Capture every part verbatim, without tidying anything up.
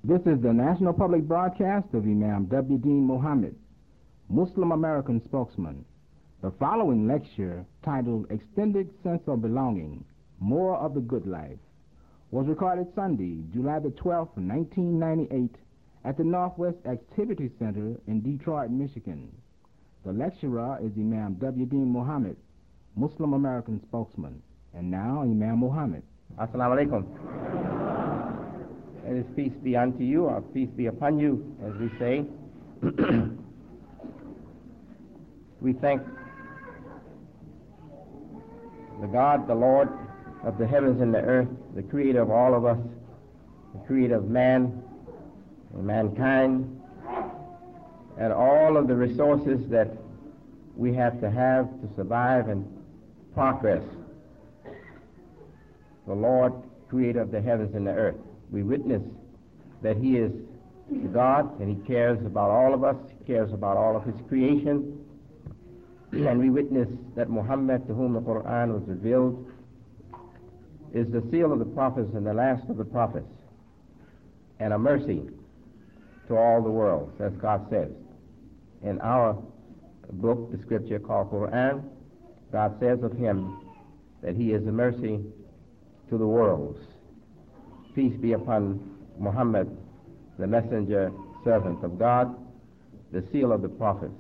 This is the National Public Broadcast of Imam W. Deen Muhammad, Muslim American spokesman. The following lecture, titled Extended Sense of Belonging, More of the Good Life, was recorded Sunday, July the twelfth, nineteen ninety-eight, at the Northwest Activity Center in Detroit, Michigan. The lecturer is Imam W. Deen Muhammad, Muslim American spokesman. And now, Imam Muhammad. Assalamu alaikum. It is peace be unto you, or peace be upon you, as we say. We thank the God, the Lord of the heavens and the earth, the creator of all of us, the creator of man and mankind, and all of the resources that we have to have to survive and progress. The Lord, creator of the heavens and the earth. We witness that he is God and he cares about all of us, he cares about all of his creation. And we witness that Muhammad, to whom the Quran was revealed, is the seal of the prophets and the last of the prophets, and a mercy to all the world, as God says. In our book, the scripture called Quran, God says of him that he is a mercy to the worlds. Peace be upon Muhammad, the messenger, servant of God, the seal of the prophets.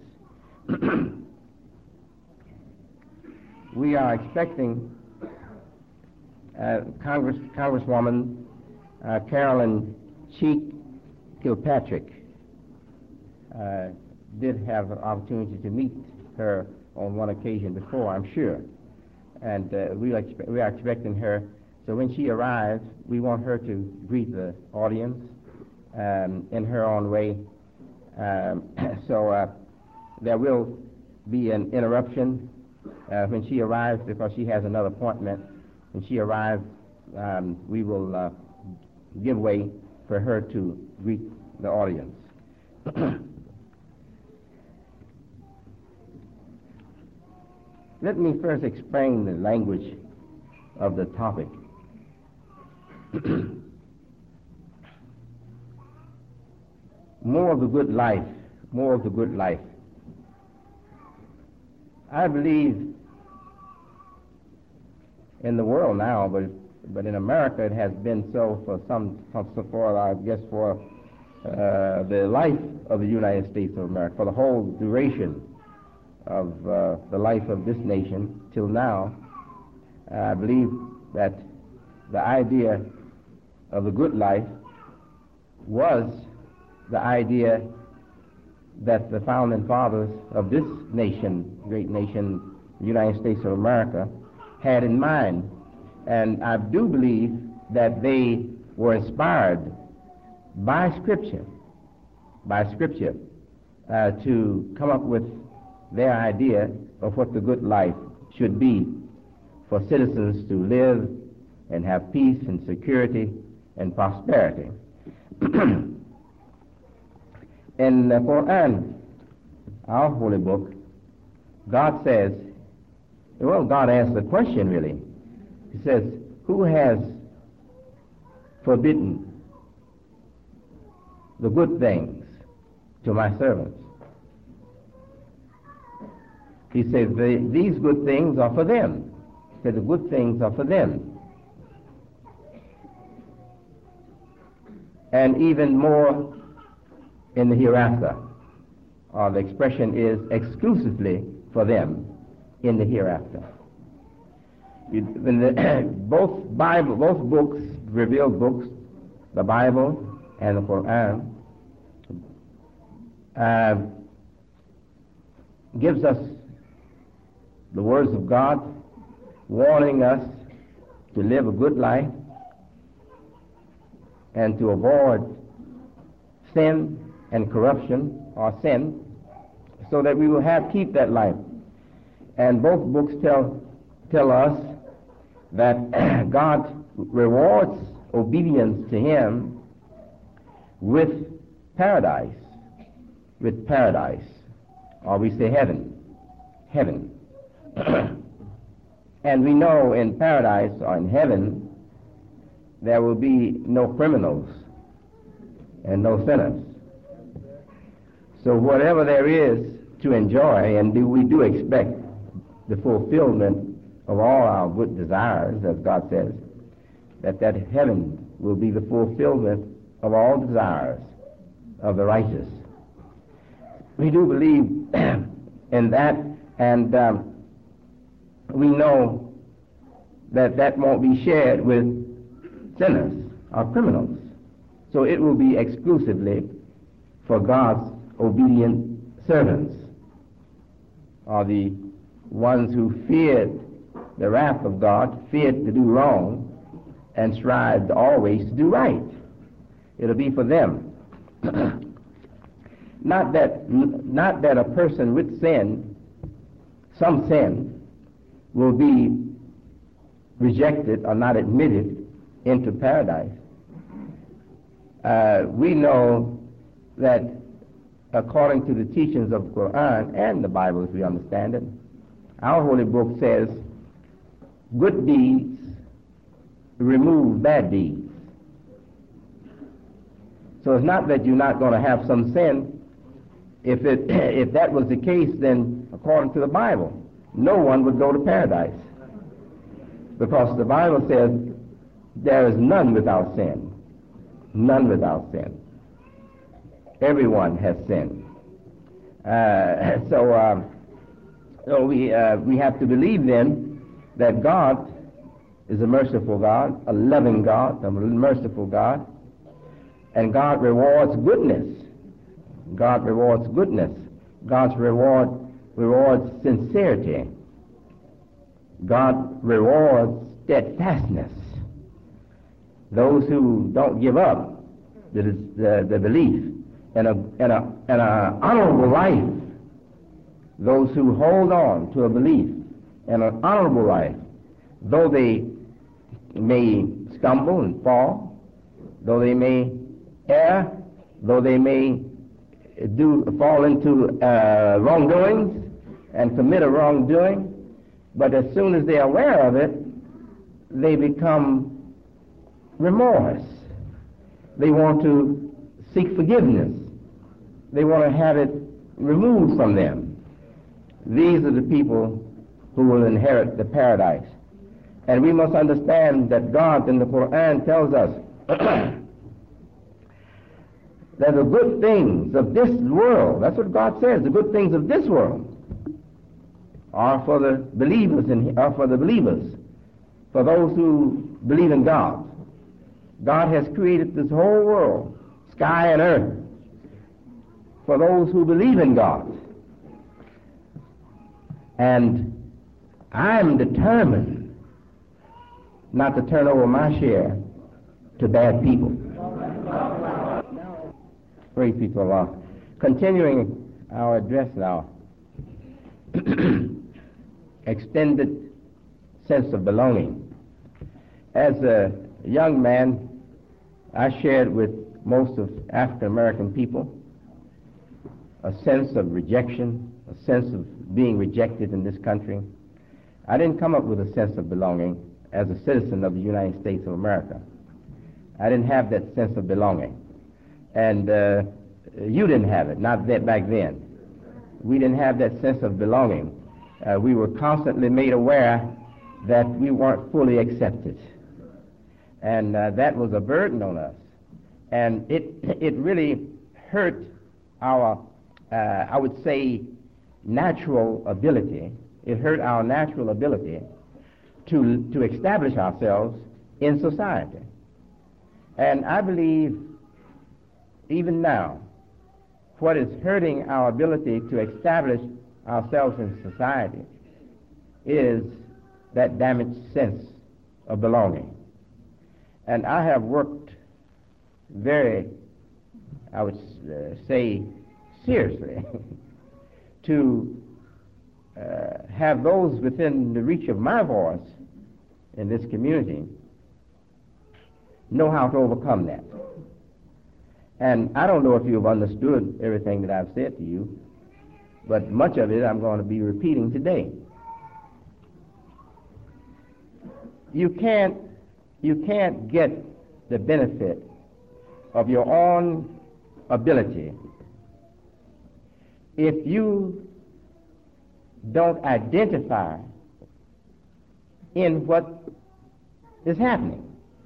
We are expecting uh, Congress, Congresswoman uh, Carolyn Cheek Kilpatrick. Uh, did have an opportunity to meet her on one occasion before, I'm sure. And uh, we, are expe- we are expecting her. So when she arrives, we want her to greet the audience um, in her own way. Um, so uh, there will be an interruption uh, when she arrives, because she has another appointment. When she arrives, um, we will uh, give way for her to greet the audience. Let me first explain the language of the topic. More of the good life, more of the good life. I believe in the world now, but but in America it has been so for some, for I guess for uh, the life of the United States of America, for the whole duration of uh, the life of this nation till now. I believe that the idea of the good life was the idea that the founding fathers of this nation, great nation, the United States of America, had in mind. And I do believe that they were inspired by Scripture, by Scripture, uh, to come up with their idea of what the good life should be for citizens to live and have peace and security and prosperity. In the Quran, our holy book, God says, well, God asks a question really. He says, who has forbidden the good things to my servants? He says, these good things are for them. He says, the good things are for them. And even more in the hereafter, or the expression is exclusively for them in the hereafter. You, when the, both Bible, both books, revealed books, the Bible and the Quran, uh, gives us the words of God, warning us to live a good life and to avoid sin and corruption or sin, so that we will have keep that life. And both books tell tell us that God rewards obedience to him with paradise, with paradise, or we say heaven, heaven. And we know in paradise or in heaven there will be no criminals, and no sinners. So whatever there is to enjoy, and do, we do expect the fulfillment of all our good desires, as God says, that that heaven will be the fulfillment of all desires of the righteous. We do believe in that, and um, we know that that won't be shared with sinners or criminals. So it will be exclusively for God's obedient servants, or the ones who feared the wrath of God, feared to do wrong, and strived always to do right. It'll be for them. Not that, not that a person with sin, some sin, will be rejected or not admitted into paradise. Uh, we know that according to the teachings of the Quran and the Bible, as we understand it, our holy book says, good deeds remove bad deeds. So it's not that you're not going to have some sin. If it if that was the case, then according to the Bible, no one would go to paradise, because the Bible says there is none without sin, none without sin. Everyone has sinned. Uh, so, um, so we uh, we have to believe then that God is a merciful God, a loving God, a merciful God, and God rewards goodness. God rewards goodness. God's reward rewards sincerity. God rewards steadfastness. Those who don't give up the, the, the belief in a, in a, in a honorable life, those who hold on to a belief in an honorable life, though they may stumble and fall, though they may err, though they may do fall into uh, wrongdoings and commit a wrongdoing, but as soon as they are aware of it, they become remorse. They want to seek forgiveness. They want to have it removed from them. These are the people who will inherit the paradise. And we must understand that God in the Quran tells us that the good things of this world, that's what God says, the good things of this world are for the believers and are for the believers, for those who believe in God. God has created this whole world, sky and earth, for those who believe in God. And I'm determined not to turn over my share to bad people. Praise be to Allah. Continuing our address now. Extended sense of belonging. As a young man, I shared with most of African American people a sense of rejection, a sense of being rejected in this country. I didn't come up with a sense of belonging as a citizen of the United States of America. I didn't have that sense of belonging. And uh, you didn't have it, not that back then. We didn't have that sense of belonging. Uh, we were constantly made aware that we weren't fully accepted. And uh, that was a burden on us. And it, it really hurt our, uh, I would say, natural ability. It hurt our natural ability to, to establish ourselves in society. And I believe even now, what is hurting our ability to establish ourselves in society is that damaged sense of belonging. And I have worked very, I would uh, say, seriously to uh, have those within the reach of my voice in this community know how to overcome that. And I don't know if you've understood everything that I've said to you, but much of it I'm going to be repeating today. You can't, you can't get the benefit of your own ability, if you don't identify in what is happening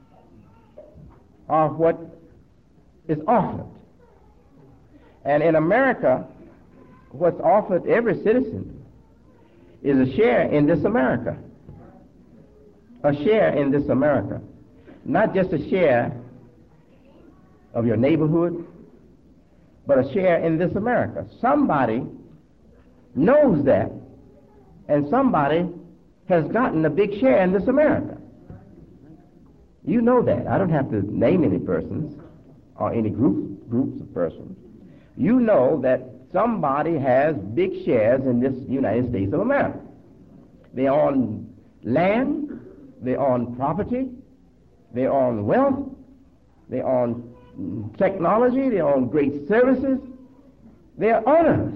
or what is offered. And in America, what's offered every citizen is a share in this America. A share in this America. Not just a share of your neighborhood, but a share in this America. Somebody knows that, and somebody has gotten a big share in this America. You know that. I don't have to name any persons or any groups groups of persons. You know that somebody has big shares in this United States of America. They own land, they own property, they own wealth, they own technology, they own great services. They are owners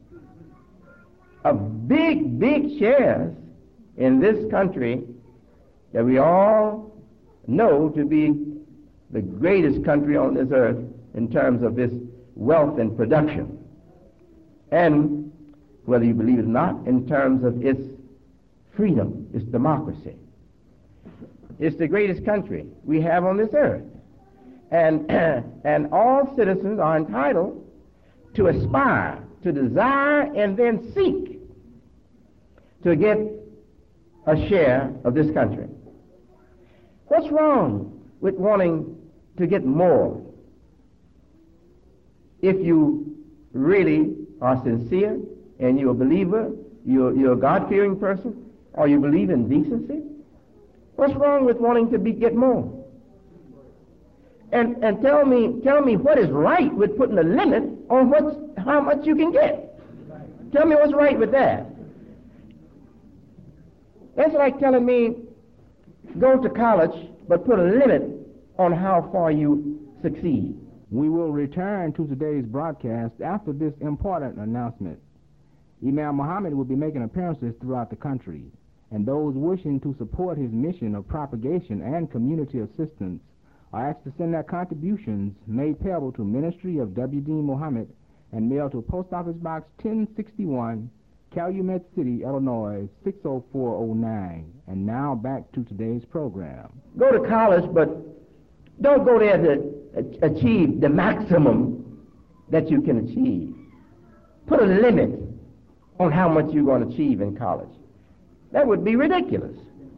of big, big shares in this country that we all know to be the greatest country on this earth in terms of this wealth and production. And whether you believe it or not, in terms of its freedom, its democracy. It's the greatest country we have on this earth. And, and all citizens are entitled to aspire, to desire, and then seek to get a share of this country. What's wrong with wanting to get more if you really are sincere and you're a believer, you're, you're a God-fearing person, or you believe in decency? What's wrong with wanting to be, get more? And, and tell me, tell me what is right with putting a limit on what's, how much you can get. Tell me what's right with that. That's like telling me, go to college, but put a limit on how far you succeed. We will return to today's broadcast after this important announcement. Imam Muhammad will be making appearances throughout the country, and those wishing to support his mission of propagation and community assistance are asked to send their contributions made payable to Ministry of W D Muhammad and mailed to Post Office Box ten sixty-one, Calumet City, Illinois, six oh four oh nine. And now back to today's program. Go to college, but don't go there to achieve the maximum that you can achieve. Put a limit on how much you're going to achieve in college. That would be ridiculous.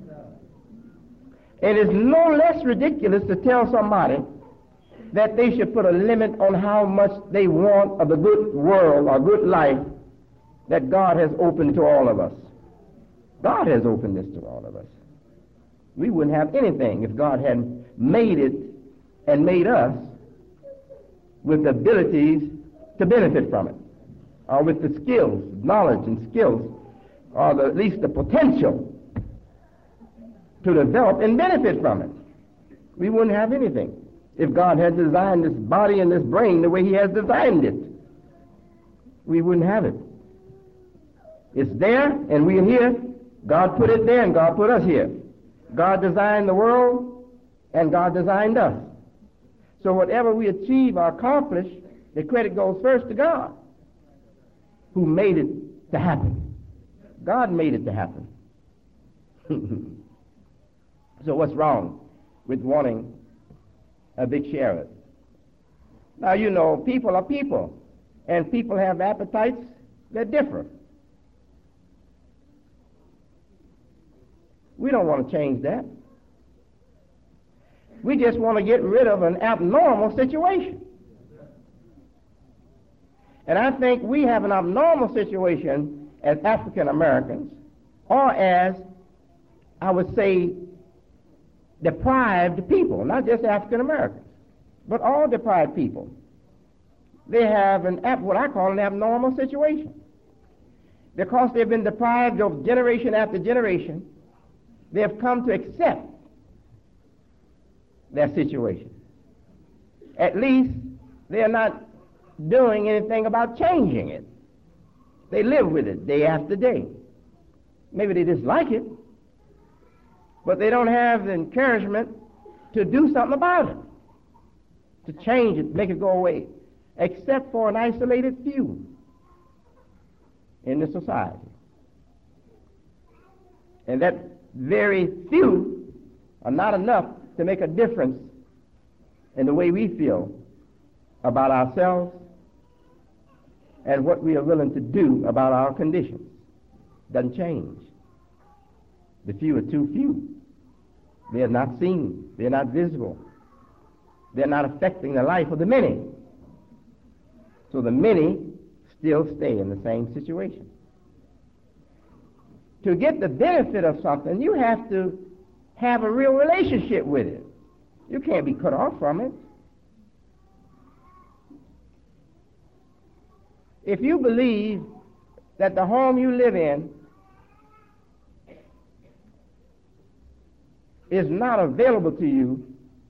It is no less ridiculous to tell somebody that they should put a limit on how much they want of the good world or good life that God has opened to all of us. God has opened this to all of us. We wouldn't have anything if God hadn't made it and made us with the abilities to benefit from it, or with the skills, knowledge and skills, or the, at least the potential to develop and benefit from it. We wouldn't have anything if God had designed this body and this brain the way he has designed it. We wouldn't have it. It's there, and we're here. God put it there, and God put us here. God designed the world, and God designed us. So whatever we achieve or accomplish, the credit goes first to God, who made it to happen. God made it to happen. So what's wrong with wanting a big share of it? Now, you know, people are people, and people have appetites that differ. We don't want to change that. We just want to get rid of an abnormal situation. And I think we have an abnormal situation as African Americans, or as, I would say, deprived people, not just African Americans, but all deprived people. They have an what I call an abnormal situation. Because they've been deprived of generation after generation, they have come to accept their situation. At least they are not doing anything about changing it. They live with it day after day. Maybe they dislike it, but they don't have the encouragement to do something about it. to change it, make it go away, except for an isolated few in the society. And that very few are not enough to make a difference in the way we feel about ourselves and what we are willing to do about our conditions. Doesn't change. The few are too few. They are not seen. They're not visible. They're not affecting the life of the many. So the many still stay in the same situation. To get the benefit of something, you have to have a real relationship with it. You can't be cut off from it. If you believe that the home you live in is not available to you,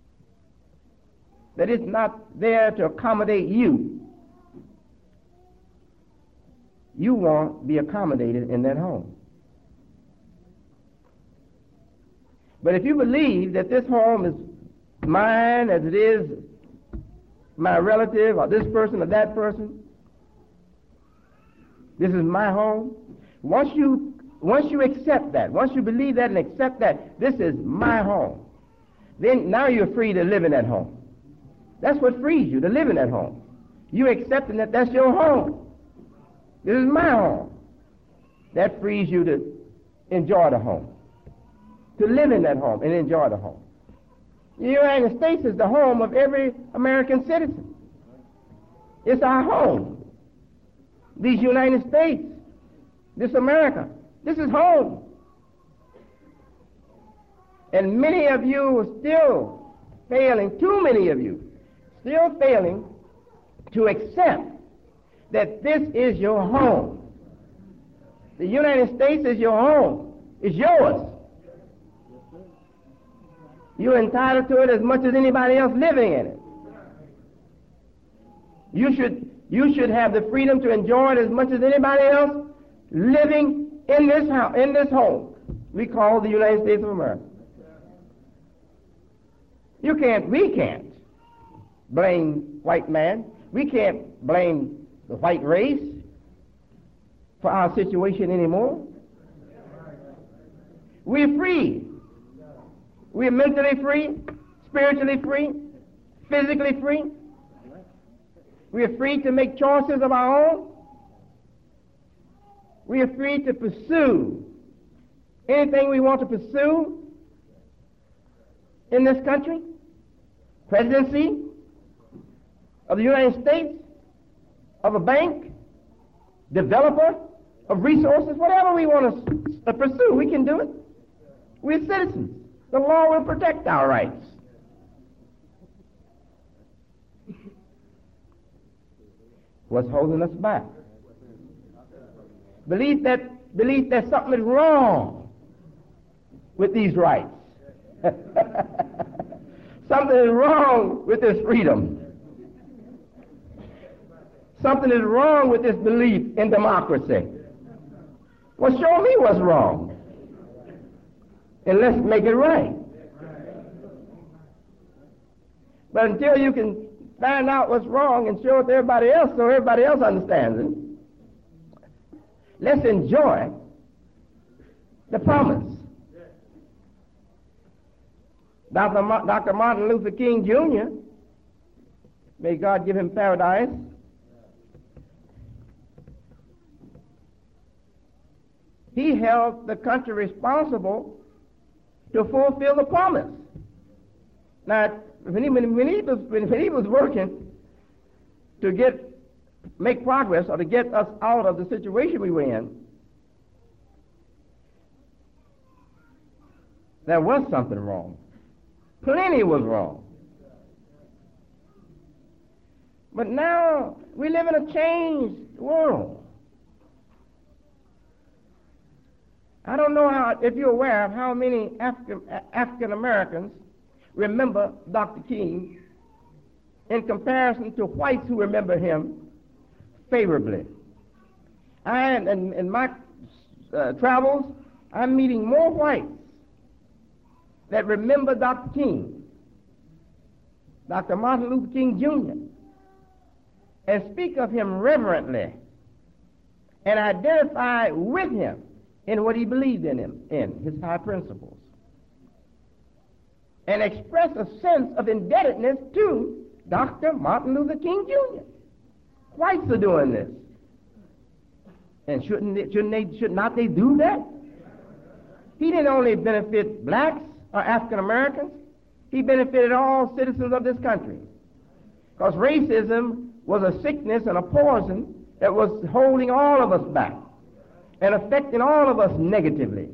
that it's not there to accommodate you, you won't be accommodated in that home. But if you believe that this home is mine as it is my relative or this person or that person, this is my home. Once you once you accept that, once you believe that and accept that this is my home, then now you're free to live in that home. That's what frees you, to live in that home. You accepting that that's your home. This is my home. That frees you to enjoy the home, to live in that home and enjoy the home. The United States is the home of every American citizen. It's our home. These United States, this America, this is home. And many of you are still failing, too many of you, still failing to accept that this is your home. The United States is your home. It's yours. You're entitled to it as much as anybody else living in it. You should, you should have the freedom to enjoy it as much as anybody else living in this house, in this home we call the United States of America. You can't, we can't blame white man. We can't blame the white race for our situation anymore. We're free. We're mentally free, spiritually free, physically free. We're free to make choices of our own. We are free to pursue anything we want to pursue in this country. Presidency of the United States, of a bank, developer of resources, whatever we want to pursue, we can do it. We're citizens. The law will protect our rights. What's holding us back? Belief that, belief that something is wrong with these rights. Something is wrong with this freedom. Something is wrong with this belief in democracy. Well, show me what's wrong, and let's make it right. But until you can find out what's wrong and show it to everybody else so everybody else understands it, let's enjoy the promise. Doctor Ma- Doctor Martin Luther King Junior, may God give him paradise, he held the country responsible to fulfill the promise. Now, when he, when he, was, when he was working to get make progress or to get us out of the situation we were in, there was something wrong. Plenty was wrong. But now we live in a changed world. I don't know how, if you're aware of how many African, African Americans remember Doctor King in comparison to whites who remember him favorably. I, in, in my uh, travels, I'm meeting more whites that remember Doctor King Doctor Martin Luther King Junior, and speak of him reverently and identify with him in what he believed in him, in his high principles, and express a sense of indebtedness to Doctor Martin Luther King Junior Whites are doing this. And shouldn't they, shouldn't they, should not they do that? He didn't only benefit blacks or African Americans, he benefited all citizens of this country. Because racism was a sickness and a poison that was holding all of us back and affecting all of us negatively.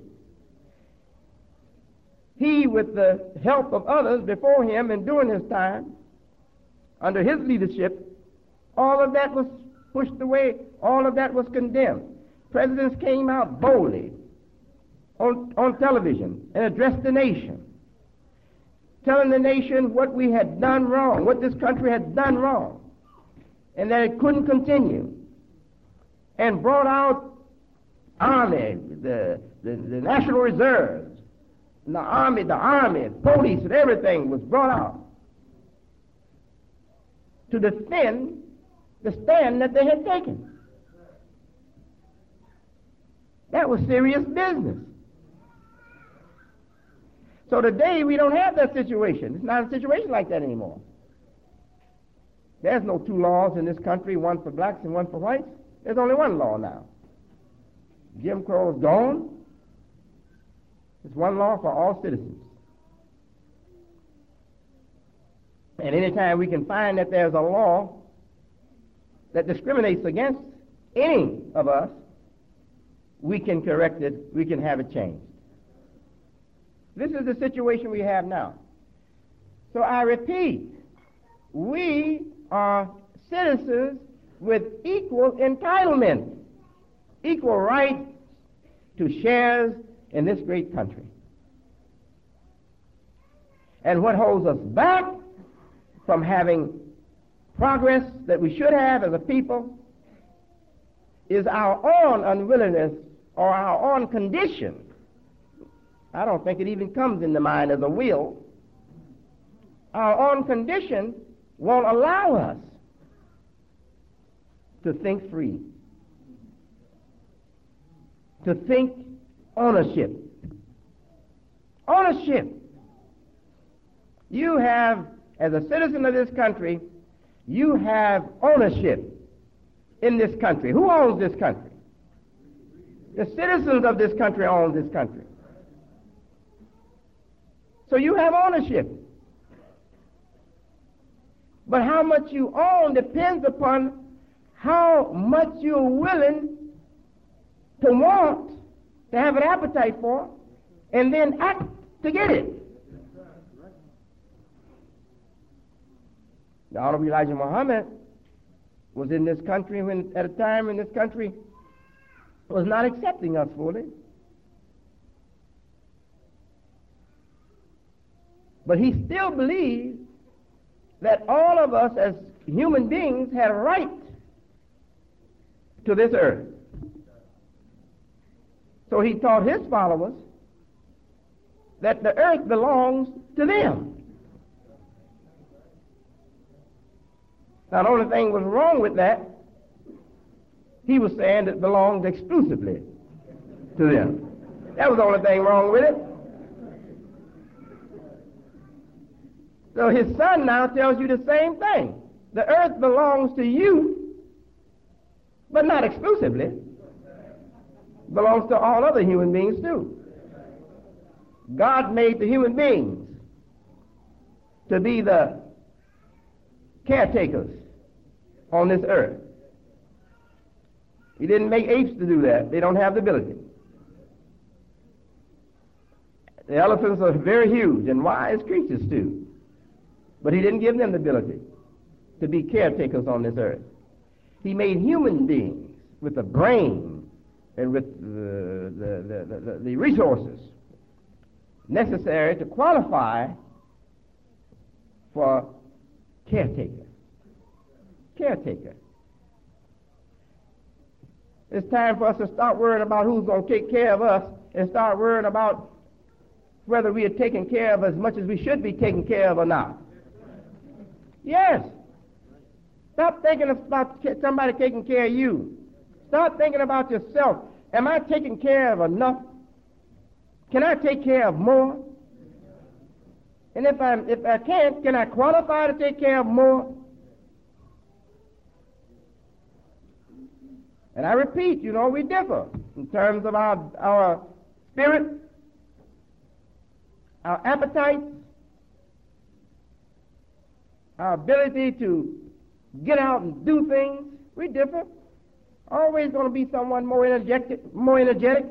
He, with the help of others before him and during his time, under his leadership, all of that was pushed away, all of that was condemned. Presidents came out boldly on, on television and addressed the nation, telling the nation what we had done wrong, what this country had done wrong, and that it couldn't continue, and brought out Army, the, the, the National Reserves, and the Army, the Army, police, and everything was brought out to defend the stand that they had taken. That was serious business. So today we don't have that situation. It's not a situation like that anymore. There's no two laws in this country, one for blacks and one for whites. There's only one law now. Jim Crow is gone. It's one law for all citizens. And anytime we can find that there's a law that discriminates against any of us, we can correct it, we can have it changed. This is the situation we have now. So I repeat, we are citizens with equal entitlement, equal rights to shares in this great country. And what holds us back from having progress that we should have as a people is our own unwillingness or our own condition. I don't think it even comes in the mind as a will. Our own condition won't allow us to think free, to think ownership. Ownership. You have, as a citizen of this country, you have ownership in this country. Who owns this country? The citizens of this country own this country. So you have ownership. But how much you own depends upon how much you're willing to want, to have an appetite for, and then act to get it. The Honorable Elijah Muhammad was in this country when, at a time when this country was not accepting us fully. But he still believed that all of us as human beings had a right to this earth. So he taught his followers that the earth belongs to them. Now, the only thing was wrong with that, he was saying it belonged exclusively to them. That was the only thing wrong with it. So his son now tells you the same thing. The earth belongs to you, but not exclusively. It belongs to all other human beings too. God made the human beings to be the caretakers on this earth. He didn't make apes to do that. They don't have the ability. The elephants are very huge and wise creatures too. But he didn't give them the ability to be caretakers on this earth. He made human beings with a brain and with the, the, the, the, the resources necessary to qualify for caretaker. Caretaker. It's time for us to start worrying about who's going to take care of us and start worrying about whether we are taken care of as much as we should be taken care of or not. Yes. Stop thinking about somebody taking care of you. Start thinking about yourself. Am I taking care of enough? Can I take care of more? And if I if I can't, can I qualify to take care of more? And I repeat, you know, we differ in terms of our our spirit, our appetites, our ability to get out and do things. We differ. Always going to be someone more energetic, more energetic,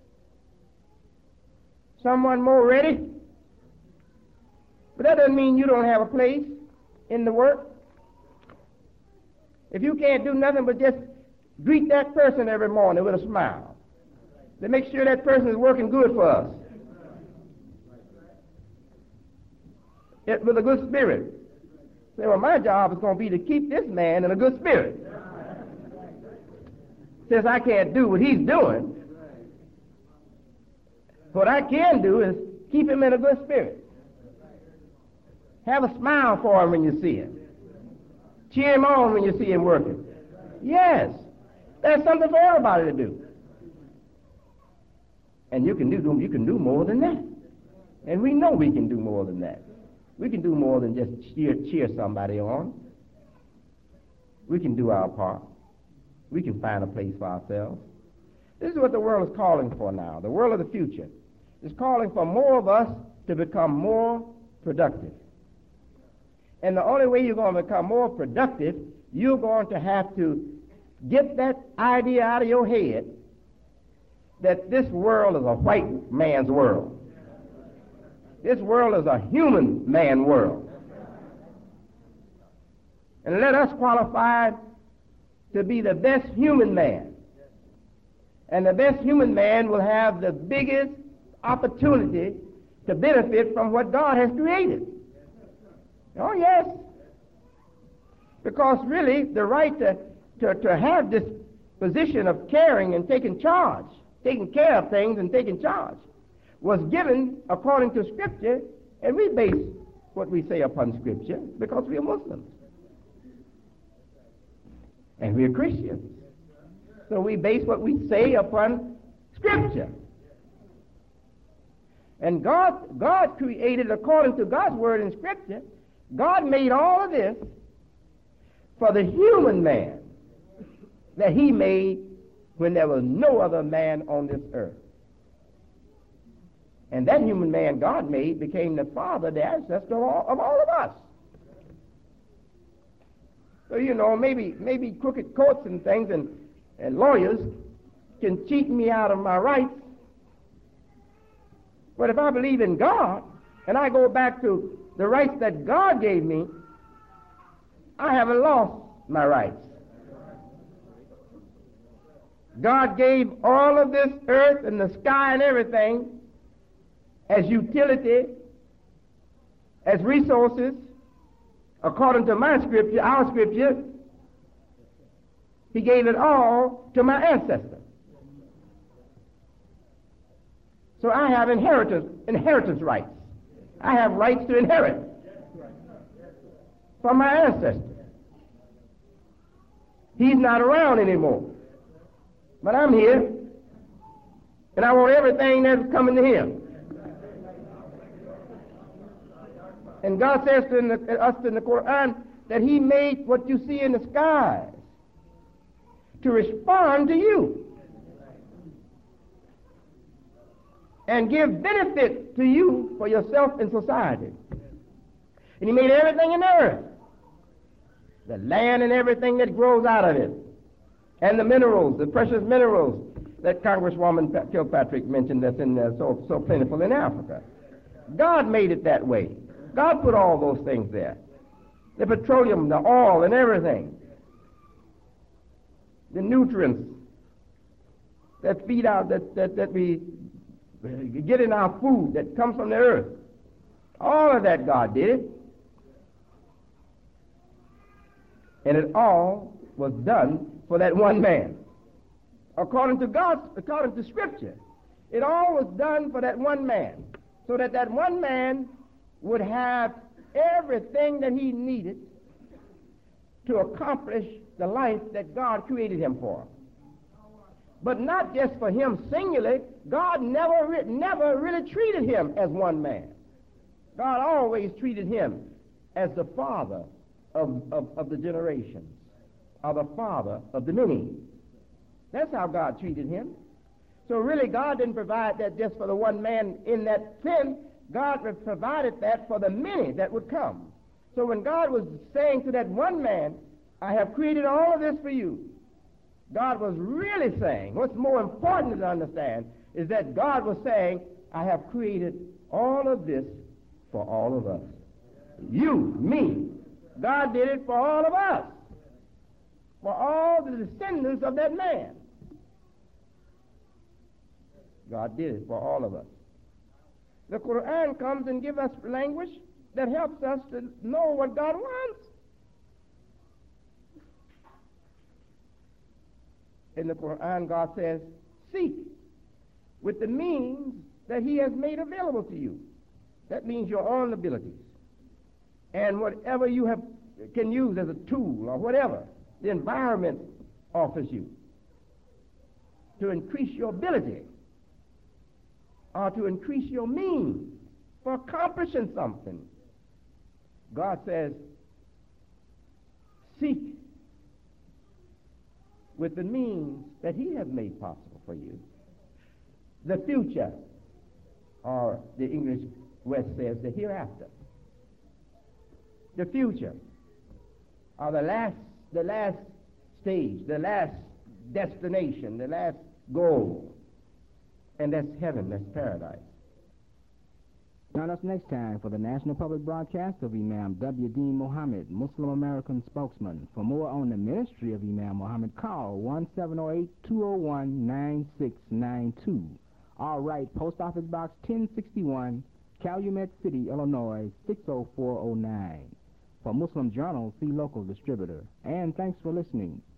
someone more ready. But that doesn't mean you don't have a place in the work. If you can't do nothing but just greet that person every morning with a smile, to make sure that person is working good for us, it, with a good spirit. Say, well, my job is going to be to keep this man in a good spirit. Since I can't do what he's doing, what I can do is keep him in a good spirit. Have a smile for him when you see him. Cheer him on when you see him working. Yes, there's something for everybody to do. And you can do you can do more than that. And we know we can do more than that. We can do more than just cheer, cheer somebody on. We can do our part. We can find a place for ourselves. This is what the world is calling for now. The world of the future is calling for more of us to become more productive. And the only way you're going to become more productive, you're going to have to get that idea out of your head that this world is a white man's world. This world is a human man world. And let us qualify to be the best human man. And the best human man will have the biggest opportunity to benefit from what God has created. Oh, yes. Because really, the right to, to, to have this position of caring and taking charge, taking care of things and taking charge, was given according to Scripture, and we base what we say upon Scripture because we are Muslims. And we are Christians. So we base what we say upon Scripture. And God, God created, according to God's word in Scripture, God made all of this for the human man that he made when there was no other man on this earth. And that human man God made became the father, the ancestor of all of, all of us. So, you know, maybe maybe crooked courts and things and, and lawyers can cheat me out of my rights. But if I believe in God and I go back to the rights that God gave me, I haven't lost my rights. God gave all of this earth and the sky and everything as utility, as resources, according to my scripture, our scripture. He gave it all to my ancestor. So I have inheritance, inheritance rights. I have rights to inherit from my ancestor. He's not around anymore. But I'm here, and I want everything that's coming to him. And God says to in the, us in the Quran that he made what you see in the skies to respond to you and give benefit to you for yourself in society. And he made everything in the earth, the land and everything that grows out of it, and the minerals, the precious minerals that Congresswoman Kilpatrick mentioned that's in there so, so plentiful in Africa. God made it that way. God put all those things there. The petroleum, the oil, and everything. The nutrients that feed out, that, that, that we get in our food that comes from the earth. All of that God did it. And it all was done for that one man. According to God, according to Scripture, it all was done for that one man, so that that one man would have everything that he needed to accomplish the life that God created him for. But not just for him singularly. God never, re- never really treated him as one man. God always treated him as the father of, of, of the generations, or the father of the many. That's how God treated him. So really, God didn't provide that just for the one man in that sin. God provided that for the many that would come. So when God was saying to that one man, I have created all of this for you, God was really saying, what's more important to understand is that God was saying, I have created all of this for all of us. You, me. God did it for all of us, for all the descendants of that man. God did it for all of us. The Quran comes and gives us language that helps us to know what God wants. In the Quran, God says, seek with the means that he has made available to you. That means your own abilities. And whatever you have can use as a tool or whatever the environment offers you to increase your ability or to increase your means for accomplishing something. God says, seek with the means that he has made possible for you. The future, or the English West says the hereafter. The future, or the last, the last stage, the last destination, the last goal. And that's heaven, that's paradise. Join us next time for the National Public Broadcast of Imam W. Dean Muhammad, Muslim American spokesman. For more on the ministry of Imam Muhammad, call one seven zero eight, two zero one, nine six nine two. All right, Post Office Box ten sixty-one, Calumet City, Illinois, six zero four zero nine. For Muslim Journal, see local distributor. And thanks for listening.